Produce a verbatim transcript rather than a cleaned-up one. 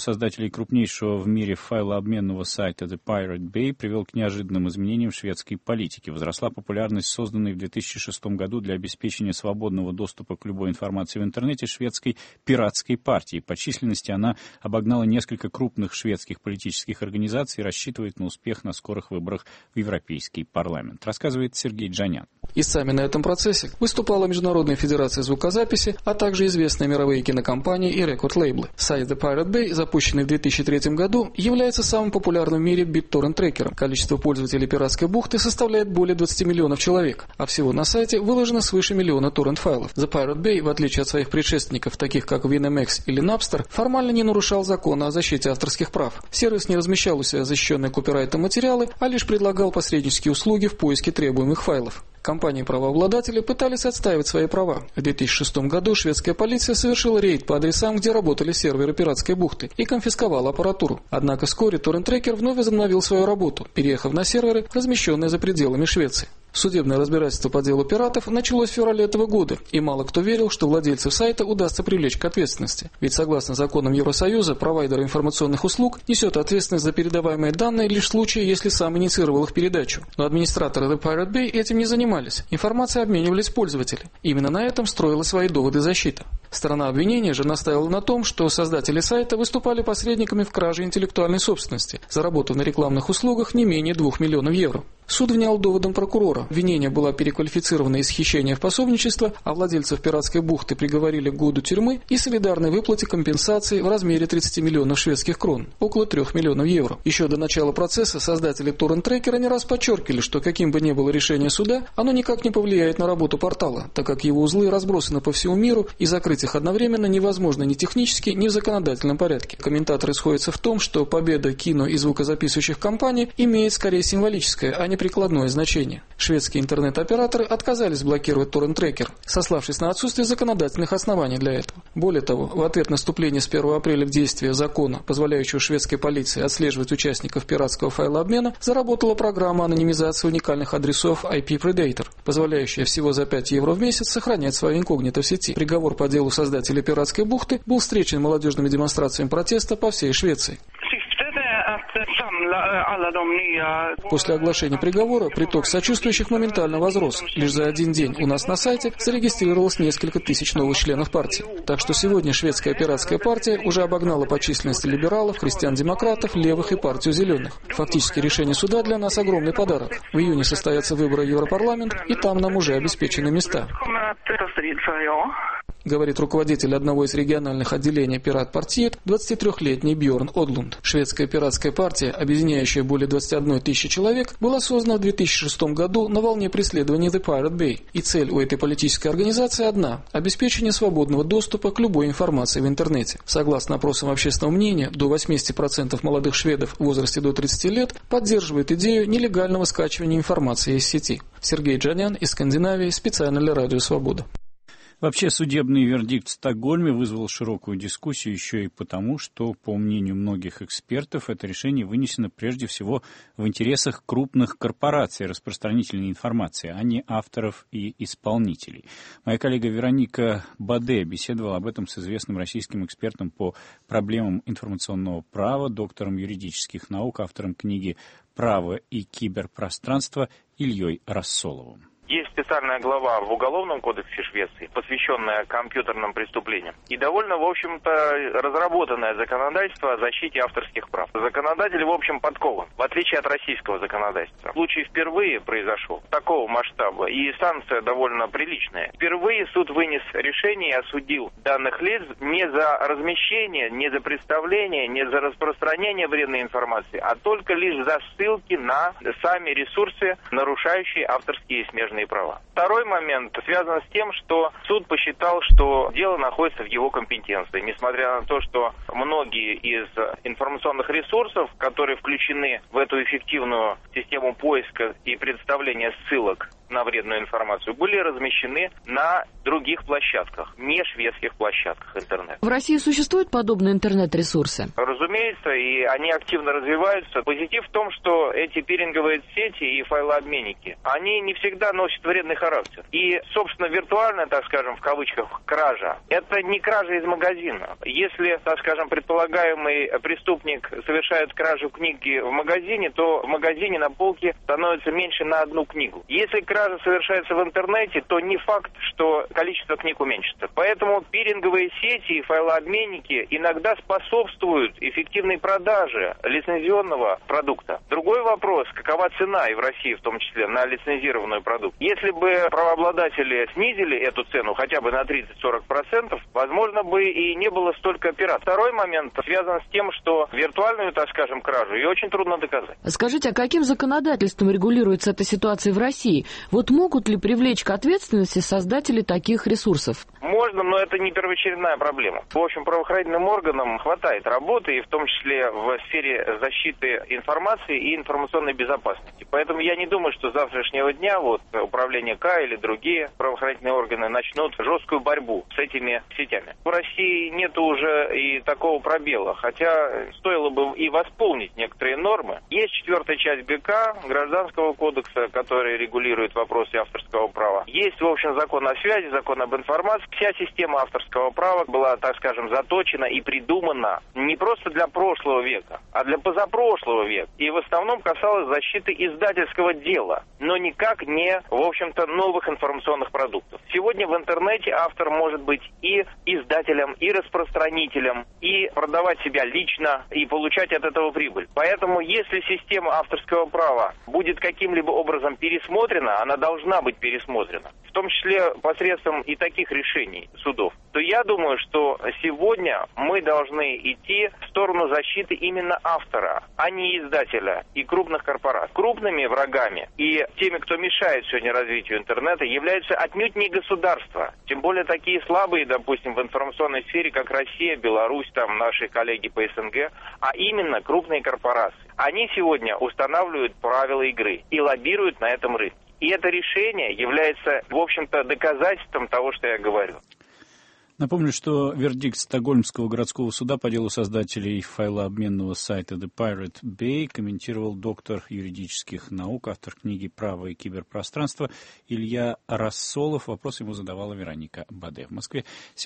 создателей крупнейшего в мире файлообменного сайта The Pirate Bay привел к неожиданным изменениям в шведской политике. Возросла популярность созданной в две тысячи шестом году для обеспечения свободного доступа к любой информации в интернете шведской пиратской партии. По численности она обогнала несколько крупных шведских политических организаций и рассчитывает на успех на скорых выборах в Европейский парламент. Рассказывает Сергей Джанян. Истцами на этом процессе выступала Международная федерация звукозаписи, а также известные мировые кинокомпании и рекорд-лейблы. Сайт The Pirate Bay, запущенный в две тысячи третьем году, является самым популярным в мире BitTorrent-трекером. Количество пользователей пиратской бухты составляет более двадцати миллионов человек, а всего на сайте выложено свыше миллиона торрент-файлов. The Pirate Bay, в отличие от своих предшественников, таких как WinMX или Napster, формально не нарушал законы о защите авторских прав. Сервис не размещал у себя защищенные копирайтом материалы, а лишь предлагал посреднические услуги в поиске требуемых файлов. Компании-правообладатели пытались отстаивать свои права. В две тысячи шестом году шведская полиция совершила рейд по адресам, где работали серверы пиратской бухты, и конфисковала аппаратуру. Однако вскоре торрент-трекер вновь возобновил свою работу, переехав на серверы, размещенные за пределами Швеции. Судебное разбирательство по делу пиратов началось в феврале этого года, и мало кто верил, что владельцев сайта удастся привлечь к ответственности. Ведь согласно законам Евросоюза, провайдер информационных услуг несет ответственность за передаваемые данные лишь в случае, если сам инициировал их передачу. Но администраторы The Pirate Bay этим не занимались. Информацией обменивались пользователи. Именно на этом строила свои доводы защита. Сторона обвинения же настаивала на том, что создатели сайта выступали посредниками в краже интеллектуальной собственности, заработав на рекламных услугах не менее двух миллионов евро. Суд внял доводам прокурора. Обвинение было переквалифицировано из хищения в пособничество, а владельцев пиратской бухты приговорили к году тюрьмы и солидарной выплате компенсации в размере тридцати миллионов шведских крон, около трёх миллионов евро. Еще до начала процесса создатели торрент-трекера не раз подчеркивали, что каким бы ни было решение суда, оно никак не повлияет на работу портала, так как его узлы разбросаны по всему миру, и закрыть их одновременно невозможно ни технически, ни в законодательном порядке. Комментаторы сходятся в том, что победа кино- и звукозаписывающих компаний имеет скорее символическое, а не прикладное значение. Шведские интернет-операторы отказались блокировать торрент-трекер, сославшись на отсутствие законодательных оснований для этого. Более того, в ответ на вступление с первого апреля в действие закона, позволяющего шведской полиции отслеживать участников пиратского файлообмена, заработала программа анонимизации уникальных адресов ай пи Predator, позволяющая всего за пять евро в месяц сохранять свое инкогнито в сети. Приговор по делу создателей пиратской бухты был встречен молодежными демонстрациями протеста по всей Швеции. После оглашения приговора приток сочувствующих моментально возрос. Лишь за один день у нас на сайте зарегистрировалось несколько тысяч новых членов партии. Так что сегодня шведская пиратская партия уже обогнала по численности либералов, христиан-демократов, левых и партию зеленых. Фактически решение суда для нас огромный подарок. В июне состоятся выборы в Европарламент, и там нам уже обеспечены места. Говорит руководитель одного из региональных отделений Пиратпартиет, двадцатитрёхлетний Бьорн Одлунд. Шведская пиратская партия, объединяющая более двадцати одной тысячи человек, была создана в две тысячи шестом году на волне преследований The Pirate Bay. И цель у этой политической организации одна – обеспечение свободного доступа к любой информации в интернете. Согласно опросам общественного мнения, до восьмидесяти процентов молодых шведов в возрасте до тридцати лет поддерживают идею нелегального скачивания информации из сети. Сергей Джанян из Скандинавии, специально для Радио Свобода. Вообще, судебный вердикт в Стокгольме вызвал широкую дискуссию еще и потому, что, по мнению многих экспертов, это решение вынесено прежде всего в интересах крупных корпораций распространителей информации, а не авторов и исполнителей. Моя коллега Вероника Баде беседовала об этом с известным российским экспертом по проблемам информационного права, доктором юридических наук, автором книги «Право и киберпространство» Ильей Рассоловым. Есть специальная глава в Уголовном кодексе Швеции, посвященная компьютерным преступлениям. И довольно, в общем-то, разработанное законодательство о защите авторских прав. Законодатель, в общем, подкован, в отличие от российского законодательства. Случай впервые произошел такого масштаба, и санкция довольно приличная. Впервые суд вынес решение и осудил данных лиц не за размещение, не за представление, не за распространение вредной информации, а только лишь за ссылки на сами ресурсы, нарушающие авторские и смежные права. Второй момент связан с тем, что суд посчитал, что дело находится в его компетенции, несмотря на то, что многие из информационных ресурсов, которые включены в эту эффективную систему поиска и представления ссылок на вредную информацию, были размещены на других площадках, не шведских площадках интернета. В России существуют подобные интернет-ресурсы? разумеется, и они активно развиваются. Позитив в том, что эти пиринговые сети и файлообменники, они не всегда носят вредный характер. И, собственно, виртуальная, так скажем, в кавычках, кража, это не кража из магазина. Если, так скажем, предполагаемый преступник совершает кражу книги в магазине, то в магазине на полке становится меньше на одну книгу. Если кража совершается в интернете, то не факт, что количество книг уменьшится. Поэтому пиринговые сети и файлообменники иногда способствуют эффективной продаже лицензионного продукта. Другой вопрос, какова цена, и в России в том числе, на лицензированную продукцию. Если бы правообладатели снизили эту цену хотя бы на тридцать-сорок процентов, возможно бы и не было столько пиратов. Второй момент связан с тем, что виртуальную, так скажем, кражу ее очень трудно доказать. Скажите, а каким законодательством регулируется эта ситуация в России? Вот могут ли привлечь к ответственности создатели таких ресурсов? Можно, но это не первоочередная проблема. В общем, правоохранительным органам хватает работы, и в том числе в сфере защиты информации и информационной безопасности. Поэтому я не думаю, что с завтрашнего дня вот управление К или другие правоохранительные органы начнут жесткую борьбу с этими сетями. В России нет уже и такого пробела, хотя стоило бы и восполнить некоторые нормы. Есть четвертая часть ГК, Гражданского кодекса, который регулирует вопросы авторского права. Есть, в общем, закон о связи, закон об информации. Вся система авторского права была, так скажем, заточена и придумана не просто для прошлого века, а для позапрошлого века. И в основном касалась защиты издательского дела, но никак не, в общем-то, новых информационных продуктов. Сегодня в интернете автор может быть и издателем, и распространителем, и продавать себя лично, и получать от этого прибыль. Поэтому, если система авторского права будет каким-либо образом пересмотрена, она должна быть пересмотрена, в том числе посредством и таких решений судов, то я думаю, что сегодня мы должны идти в сторону защиты именно автора, а не издателя и крупных корпораций. Крупными врагами и теми, кто мешает сегодня развитию интернета, являются отнюдь не государства. Тем более такие слабые, допустим, в информационной сфере, как Россия, Беларусь, там наши коллеги по СНГ, а именно крупные корпорации. Они сегодня устанавливают правила игры и лоббируют на этом рынке. И это решение является, в общем-то, доказательством того, что я говорю. Напомню, что вердикт Стокгольмского городского суда по делу создателей файлообменного сайта The Pirate Bay комментировал доктор юридических наук, автор книги «Право и киберпространство» Илья Рассолов. Вопрос ему задавала Вероника Баде в Москве.